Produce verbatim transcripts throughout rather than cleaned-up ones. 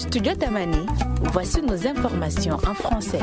Studio Tamani, voici nos informations en français.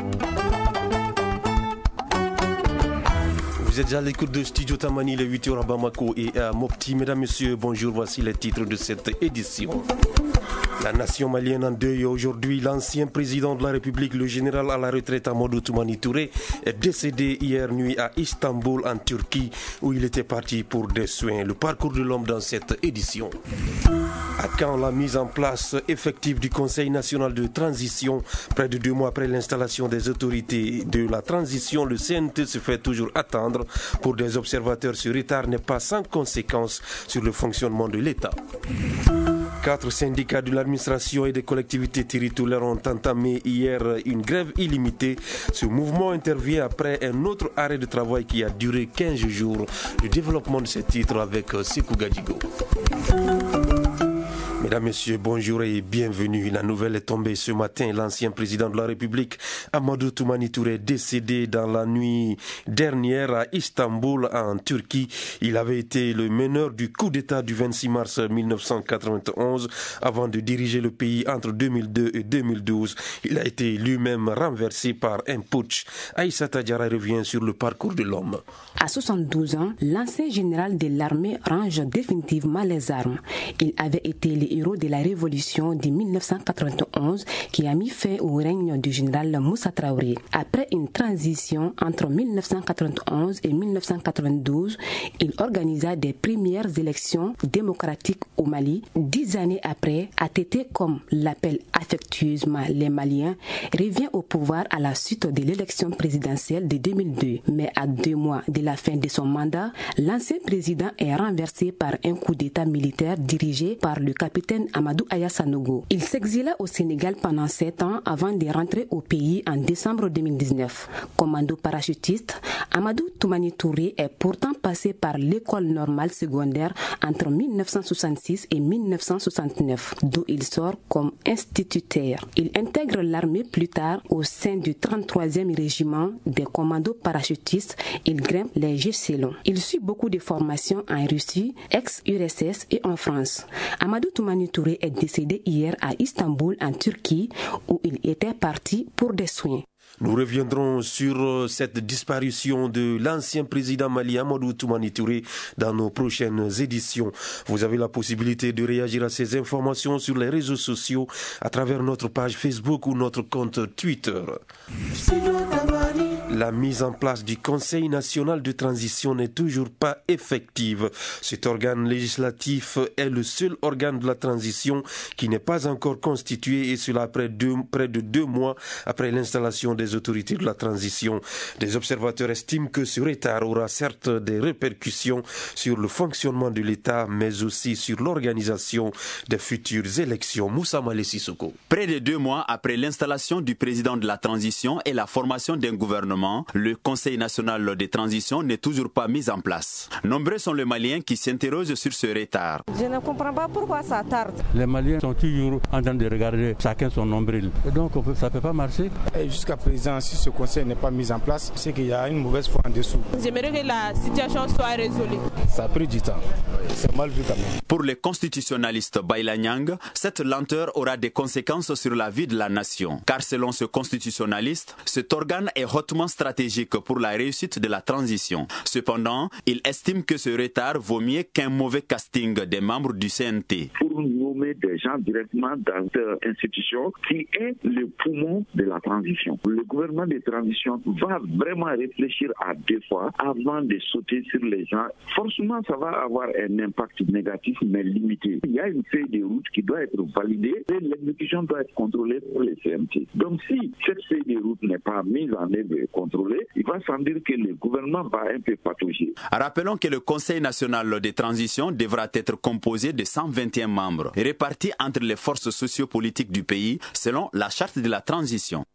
Vous êtes à l'écoute de Studio Tamani, les huit heures à Bamako et à Mopti. Mesdames, Messieurs, bonjour, voici les titres de cette édition. La nation malienne en deuil aujourd'hui. L'ancien président de la République, le général à la retraite Amadou Toumani Touré, est décédé hier nuit à Istanbul en Turquie où il était parti pour des soins. Le parcours de l'homme dans cette édition. À quand la mise en place effective du Conseil national de transition? Près de deux mois après l'installation des autorités de la transition, le C N T se fait toujours attendre. Pour des observateurs, ce retard n'est pas sans conséquence sur le fonctionnement de l'État. Quatre syndicats de l'administration et des collectivités territoriales ont entamé hier une grève illimitée. Ce mouvement intervient après un autre arrêt de travail qui a duré quinze jours. Le développement de ces titres avec Sekou Gadigo. Mesdames, Messieurs, bonjour et bienvenue. La nouvelle est tombée ce matin. L'ancien président de la République, Amadou Toumani Touré, est décédé dans la nuit dernière à Istanbul, en Turquie. Il avait été le meneur du coup d'État du vingt-six mars mille neuf cent quatre-vingt-onze avant de diriger le pays entre deux mille deux et deux mille douze. Il a été lui-même renversé par un putsch. Aïssata Diarra revient sur le parcours de l'homme. À soixante-douze ans, l'ancien général de l'armée range définitivement les armes. Il avait été le héros de la révolution de mille neuf cent quatre-vingt-onze qui a mis fin au règne du général Moussa Traoré. Après une transition entre mille neuf cent quatre-vingt-onze et mille neuf cent quatre-vingt-douze, il organisa des premières élections démocratiques au Mali. Dix années après, A T T, comme l'appellent affectueusement les Maliens, revient au pouvoir à la suite de l'élection présidentielle de deux mille deux. Mais à deux mois de la fin de son mandat, l'ancien président est renversé par un coup d'État militaire dirigé par le capitaine Amadou Aya Sanogo. Il s'exila au Sénégal pendant sept ans avant de rentrer au pays en décembre deux mille dix-neuf. Commando parachutiste, Amadou Toumani Touré est pourtant passé par l'école normale secondaire entre mille neuf cent soixante-six et mille neuf cent soixante-neuf, d'où il sort comme instituteur. Il intègre l'armée plus tard au sein du trente-troisième régiment des commandos parachutistes. Il grimpe les échelons. Il suit beaucoup de formations en Russie, ex-U R S S et en France. Amadou Toumani Touré est décédé hier à Istanbul, en Turquie, où il était parti pour des soins. Nous reviendrons sur cette disparition de l'ancien président malien Amadou Toumani Touré dans nos prochaines éditions. Vous avez la possibilité de réagir à ces informations sur les réseaux sociaux à travers notre page Facebook ou notre compte Twitter. La mise en place du Conseil national de transition n'est toujours pas effective. Cet organe législatif est le seul organe de la transition qui n'est pas encore constitué, et cela après deux, près de deux mois après l'installation des autorités de la transition. Des observateurs estiment que ce retard aura certes des répercussions sur le fonctionnement de l'État, mais aussi sur l'organisation des futures élections. Moussa Malé Sissoko. Près de deux mois après l'installation du président de la transition et la formation d'un gouvernement, le Conseil national de transition n'est toujours pas mis en place. Nombreux sont les Maliens qui s'interrogent sur ce retard. Je ne comprends pas pourquoi ça tarde. Les Maliens sont toujours en train de regarder chacun son nombril. Et donc ça ne peut pas marcher. Jusqu'à présent, si ce conseil n'est pas mis en place, c'est qu'il y a une mauvaise foi en dessous. J'aimerais que la situation soit résolue. Ça a pris du temps. C'est mal vu quand même. Pour les constitutionnalistes Baïla Nyang, cette lenteur aura des conséquences sur la vie de la nation. Car selon ce constitutionnaliste, cet organe est hautement stratégique pour la réussite de la transition. Cependant, il estime que ce retard vaut mieux qu'un mauvais casting des membres du C N T. Pour nommer des gens directement dans cette institution qui est le poumon de la transition. Le gouvernement de transition va vraiment réfléchir à deux fois avant de sauter sur les gens. Forcément, ça va avoir un impact négatif, mais limité. Il y a une feuille de route qui doit être validée et l'exécution doit être contrôlée pour les C N T. Donc, si cette feuille de route n'est pas mise en œuvre et contrôlée, il va sans dire que le gouvernement va un peu patauger. Rappelons que le Conseil national de transition devra être composé de cent vingt et un membres, répartis entre les forces sociopolitiques du pays selon la charte de la transition.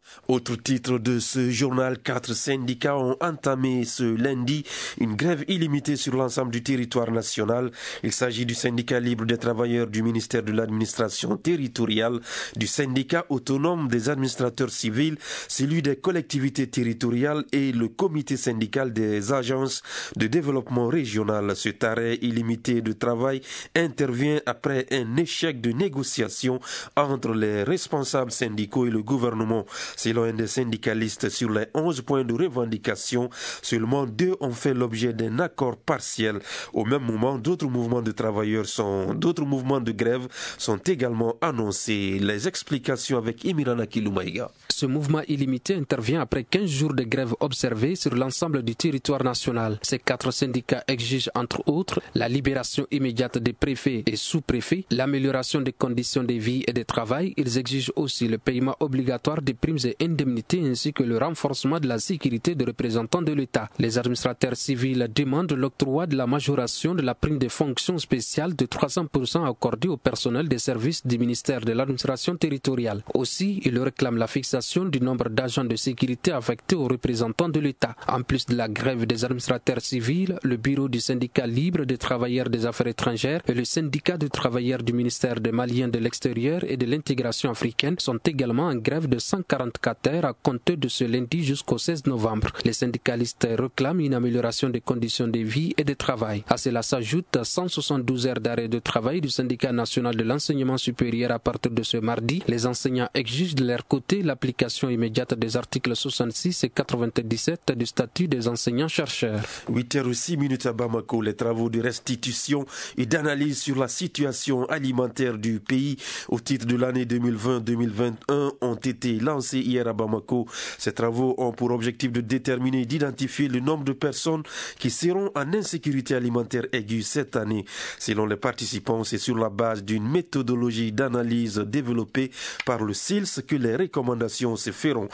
Autre titre de ce journal, quatre syndicats ont entamé ce lundi une grève illimitée sur l'ensemble du territoire national. Il s'agit du syndicat libre des travailleurs du ministère de l'administration territoriale, du syndicat autonome des administrateurs civils, celui des collectivités territoriales et le comité syndical des agences de développement régional. Cet arrêt illimité de travail intervient après un échec de négociation entre les responsables syndicaux et le gouvernement. Selon un des syndicalistes, sur les onze points de revendication, seulement deux ont fait l'objet d'un accord partiel. Au même moment, d'autres mouvements de travailleurs sont, d'autres mouvements de grève sont également annoncés. Les explications avec Imirana Kiloumaïga. Ce mouvement illimité intervient après quinze jours de grève observés sur l'ensemble du territoire national. Ces quatre syndicats exigent entre autres la libération immédiate des préfets et sous-préfets, l'amélioration des conditions de vie et de travail. Ils exigent aussi le paiement obligatoire des primes et indemnités ainsi que le renforcement de la sécurité des représentants de l'État. Les administrateurs civils demandent l'octroi de la majoration de la prime de fonction spéciale de trois cents pour cent accordée au personnel des services du ministère de l'administration territoriale. Aussi, ils réclament la fixation du nombre d'agents de sécurité affectés aux représentants de l'État. En plus de la grève des administrateurs civils, le bureau du syndicat libre des travailleurs des affaires étrangères et le syndicat de travailleurs du ministère des Maliens de l'extérieur et de l'intégration africaine sont également en grève de cent quarante-quatre heures à compter de ce lundi jusqu'au seize novembre. Les syndicalistes réclament une amélioration des conditions de vie et de travail. À cela s'ajoutent cent soixante-douze heures d'arrêt de travail du syndicat national de l'enseignement supérieur à partir de ce mardi. Les enseignants exigent de leur côté l'application immédiate des articles soixante-six et quatre-vingt-dix-sept du statut des enseignants-chercheurs. huit heures six minutes à Bamako, les travaux de restitution et d'analyse sur la situation alimentaire du pays au titre de l'année deux mille vingt deux mille vingt et un ont été lancés hier à Bamako. Ces travaux ont pour objectif de déterminer et d'identifier le nombre de personnes qui seront en insécurité alimentaire aiguë cette année. Selon les participants, c'est sur la base d'une méthodologie d'analyse développée par le S I L S que les recommandations se feront.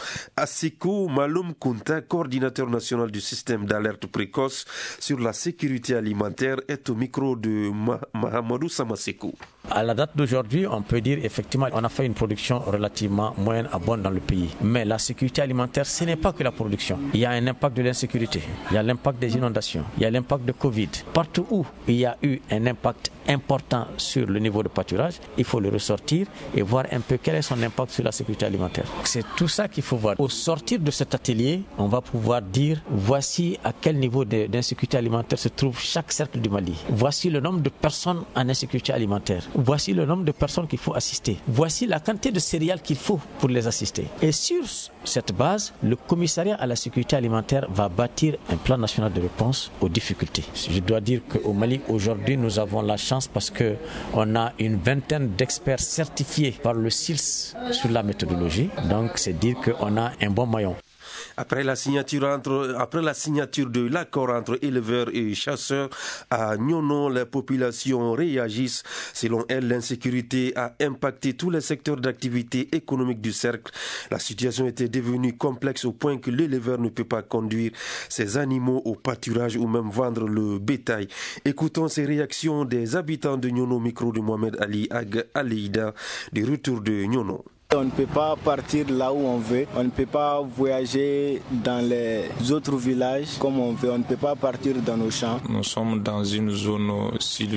Asiko Maloum Kunta, coordinateur national du système d'alerte précoce sur la sécurité alimentaire, est au micro de Mahamadou Samasekou. À la date d'aujourd'hui, on peut dire effectivement on a fait une production relativement moyenne à bonne dans le pays. Mais la sécurité alimentaire, ce n'est pas que la production. Il y a un impact de l'insécurité, il y a l'impact des inondations, il y a l'impact de Covid. Partout où il y a eu un impact important sur le niveau de pâturage, il faut le ressortir et voir un peu quel est son impact sur la sécurité alimentaire. C'est tout ça qu'il faut voir. Au sortir de cet atelier, on va pouvoir dire voici à quel niveau d'insécurité alimentaire se trouve chaque cercle du Mali. Voici le nombre de personnes en insécurité alimentaire. Voici le nombre de personnes qu'il faut assister. Voici la quantité de céréales qu'il faut pour les assister. Et sur cette base, le commissariat à la sécurité alimentaire va bâtir un plan national de réponse aux difficultés. Je dois dire qu'au Mali, aujourd'hui, nous avons la chance parce qu'on a une vingtaine d'experts certifiés par le S I L S sur la méthodologie. Donc, c'est dire qu'on a un bon maillon. Après la signature, entre, après la signature de l'accord entre éleveurs et chasseurs à Nyono, les populations réagissent. Selon elles, l'insécurité a impacté tous les secteurs d'activité économique du cercle. La situation était devenue complexe au point que l'éleveur ne peut pas conduire ses animaux au pâturage ou même vendre le bétail. Écoutons ces réactions des habitants de Nyono, micro de Mohamed Ali Ag Aleida, du retour de Nyono. On ne peut pas partir là où on veut, on ne peut pas voyager dans les autres villages comme on veut, on ne peut pas partir dans nos champs. Nous sommes dans une zone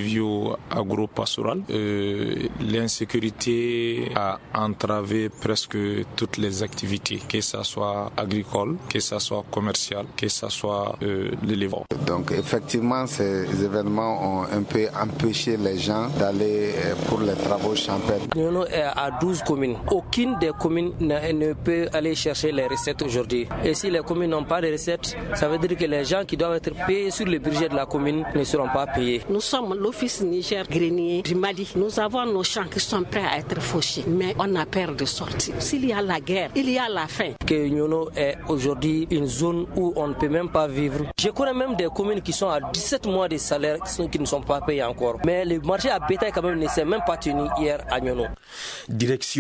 sylvio-agro-pastorale. Euh, l'insécurité a entravé presque toutes les activités, que ce soit agricole, que ce soit commercial, que ce soit euh, l'élevage. Donc effectivement, ces événements ont un peu empêché les gens d'aller pour les travaux champêtres. Nous est à douze communes. Aucune des communes ne, ne peut aller chercher les recettes aujourd'hui. Et si les communes n'ont pas de recettes, ça veut dire que les gens qui doivent être payés sur le budget de la commune ne seront pas payés. Nous sommes l'office Niger grenier du Mali. Nous avons nos champs qui sont prêts à être fauchés, mais on a peur de sortir. S'il y a la guerre, il y a la faim. Que Nyono est aujourd'hui une zone où on ne peut même pas vivre. Je connais même des communes qui sont à dix-sept mois de salaire qui ne sont pas payés encore. Mais le marché à bétail quand même ne s'est même pas tenu hier à Nyono. Direction le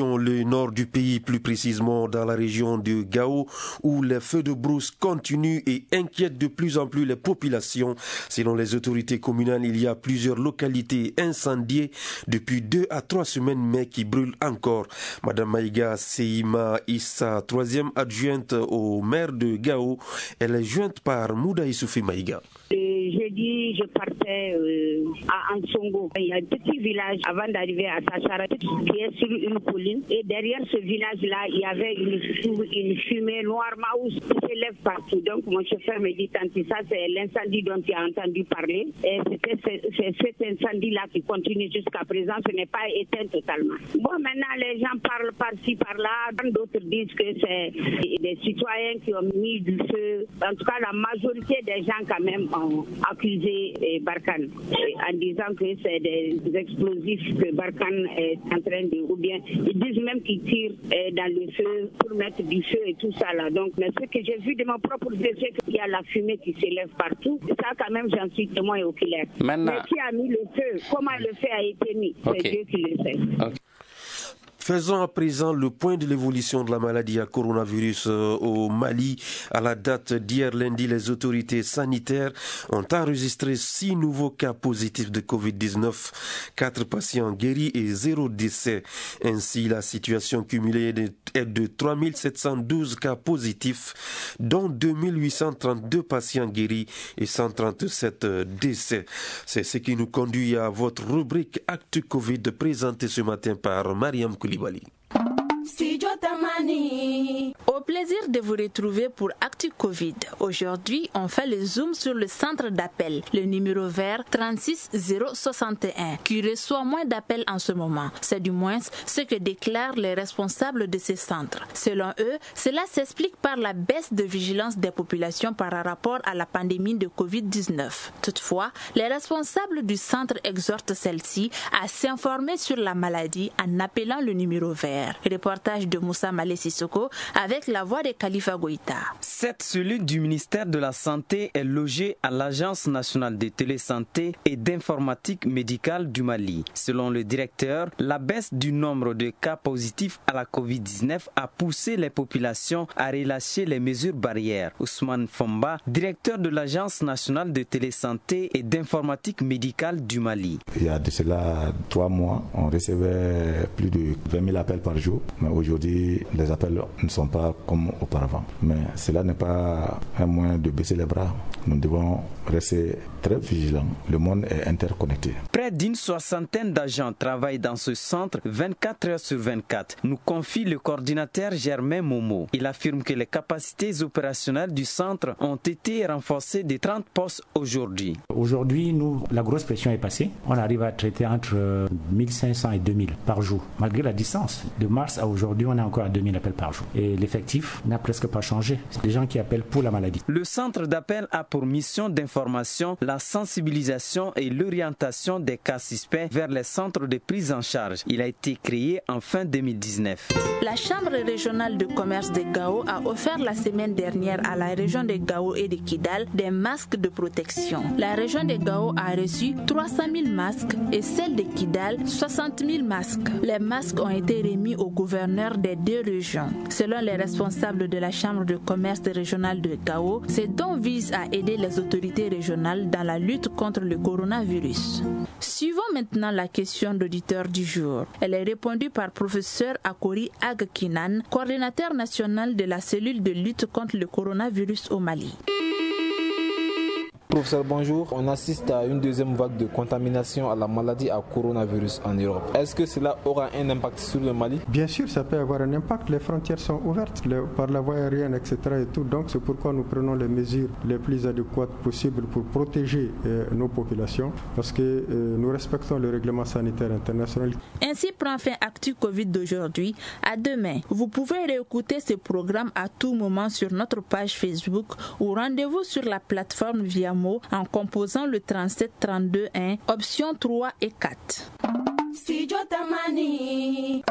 nord du pays, plus précisément dans la région de Gao, où les feux de brousse continuent et inquiètent de plus en plus les populations. Selon les autorités communales, il y a plusieurs localités incendiées depuis deux à trois semaines, mais qui brûlent encore. Madame Maïga Seima Issa, troisième adjointe au maire de Gao, elle est jointe par Mouda Issoufi Maïga. Jeudi, je partais euh, à Ansongo. Il y a un petit village avant d'arriver à Sachara qui est sur une colline. Et derrière ce village-là, il y avait une, une fumée noire mouse qui s'élève partout. Donc mon chauffeur me dit, Tanti, ça c'est l'incendie dont tu as entendu parler. Et c'était c'est cet incendie-là qui continue jusqu'à présent. Ce n'est pas éteint totalement. Bon, maintenant les gens parlent par-ci, par-là. D'autres disent que c'est des citoyens qui ont mis du feu. En tout cas, la majorité des gens quand même ont accusé Barkhane en disant que c'est des explosifs que Barkhane est en train de, ou bien ils disent même qu'ils tirent dans le feu pour mettre du feu et tout ça là. Donc, mais ce que j'ai vu de mon propre yeux, c'est qu'il y a la fumée qui s'élève partout. Ça, quand même, j'en suis témoin oculaire. Maintenant... Mais qui a mis le feu? Comment le feu a été mis? C'est okay. Dieu qui le sait. Okay. Faisons à présent le point de l'évolution de la maladie à coronavirus au Mali. À la date d'hier lundi, les autorités sanitaires ont enregistré six nouveaux cas positifs de covid dix-neuf, quatre patients guéris et zéro décès. Ainsi, la situation cumulée est de trois mille sept cent douze cas positifs, dont deux mille huit cent trente-deux patients guéris et cent trente-sept décès. C'est ce qui nous conduit à votre rubrique Actu Covid présentée ce matin par Mariam Koulibaly. Au plaisir de vous retrouver pour Actu Covid. Aujourd'hui, on fait le zoom sur le centre d'appel, le numéro vert trente-six zéro soixante et un, qui reçoit moins d'appels en ce moment. C'est du moins ce que déclarent les responsables de ces centres. Selon eux, cela s'explique par la baisse de vigilance des populations par rapport à la pandémie de covid dix-neuf. Toutefois, les responsables du centre exhortent celle-ci à s'informer sur la maladie en appelant le numéro vert. Reportage de Moussa Malé Sissoko avec la voix de Khalifa Goïta. Cette cellule du ministère de la Santé est logée à l'Agence nationale de télésanté et d'informatique médicale du Mali. Selon le directeur, la baisse du nombre de cas positifs à la covid dix-neuf a poussé les populations à relâcher les mesures barrières. Ousmane Fomba, directeur de l'Agence nationale de télésanté et d'informatique médicale du Mali. Il y a de cela trois mois, on recevait plus de vingt mille appels par jour, mais aujourd'hui, les appels ne sont pas comme auparavant. Mais cela n'est pas un moyen de baisser les bras. Nous devons rester très vigilants. Le monde est interconnecté. Près d'une soixantaine d'agents travaillent dans ce centre vingt-quatre heures sur vingt-quatre, nous confie le coordinateur Germain Momo. Il affirme que les capacités opérationnelles du centre ont été renforcées de trente postes aujourd'hui. Aujourd'hui, nous, la grosse pression est passée. On arrive à traiter entre mille cinq cents et deux mille par jour, malgré la distance. De mars à aujourd'hui, on est encore à deux mille appels par jour. Et l'effectif n'a presque pas changé. C'est des gens qui appellent pour la maladie. Le centre d'appel a pour mission d'information la sensibilisation et l'orientation des cas suspects vers les centres de prise en charge. Il a été créé en fin deux mille dix-neuf. La Chambre régionale de commerce de Gao a offert la semaine dernière à la région de Gao et de Kidal des masques de protection. La région de Gao a reçu trois cent mille masques et celle de Kidal soixante mille masques. Les masques ont été remis aux gouverneurs des deux régions. Selon les responsables de la Chambre de commerce régionale de Gao, ces dons visent à aider les autorités régionales dans la lutte contre le coronavirus. Suivons maintenant la question d'auditeur du jour. Elle est répondue par professeur Akori Agkinan, coordinateur national de la cellule de lutte contre le coronavirus au Mali. Professeur, bonjour. On assiste à une deuxième vague de contamination à la maladie à coronavirus en Europe. Est-ce que cela aura un impact sur le Mali? Bien sûr, ça peut avoir un impact. Les frontières sont ouvertes le, par la voie aérienne, et cetera. Et tout. Donc, c'est pourquoi nous prenons les mesures les plus adéquates possibles pour protéger euh, nos populations, parce que euh, nous respectons le règlement sanitaire international. Ainsi prend fin Actu Covid d'aujourd'hui. À demain. Vous pouvez réécouter ce programme à tout moment sur notre page Facebook ou rendez-vous sur la plateforme via en composant le trente-sept trente-deux un, options trois et quatre. Studio Tamani.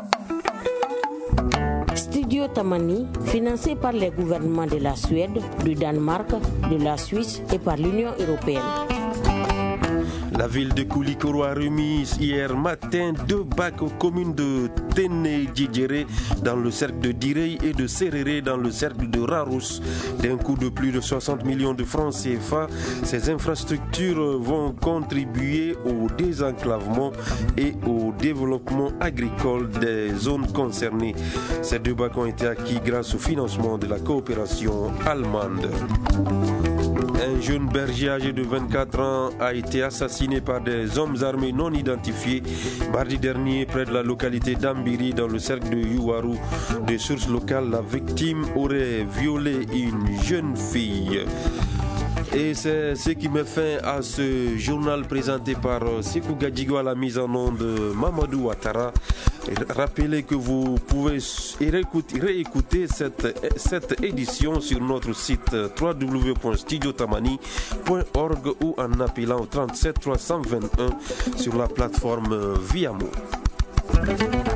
Studio Tamani, financé par les gouvernements de la Suède, du Danemark, de la Suisse et par l'Union européenne. La ville de Koulikoro a remis hier matin deux bacs aux communes de Téné-Djidjéré dans le cercle de Direy et de Seréré dans le cercle de Rarous. D'un coût de plus de soixante millions de francs C F A, ces infrastructures vont contribuer au désenclavement et au développement agricole des zones concernées. Ces deux bacs ont été acquis grâce au financement de la coopération allemande. Un jeune berger âgé de vingt-quatre ans a été assassiné par des hommes armés non identifiés mardi dernier près de la localité d'Ambiri dans le cercle de Yuwaru. De sources locales, la victime aurait violé une jeune fille. Et c'est ce qui met fin à ce journal présenté par Sekou Gadjigo à la mise en onde de Mamadou Ouattara. Rappelez que vous pouvez réécouter cette, cette édition sur notre site w w w point studio tamani point org ou en appelant au trente-sept trois cent vingt-et-un sur la plateforme Viamo.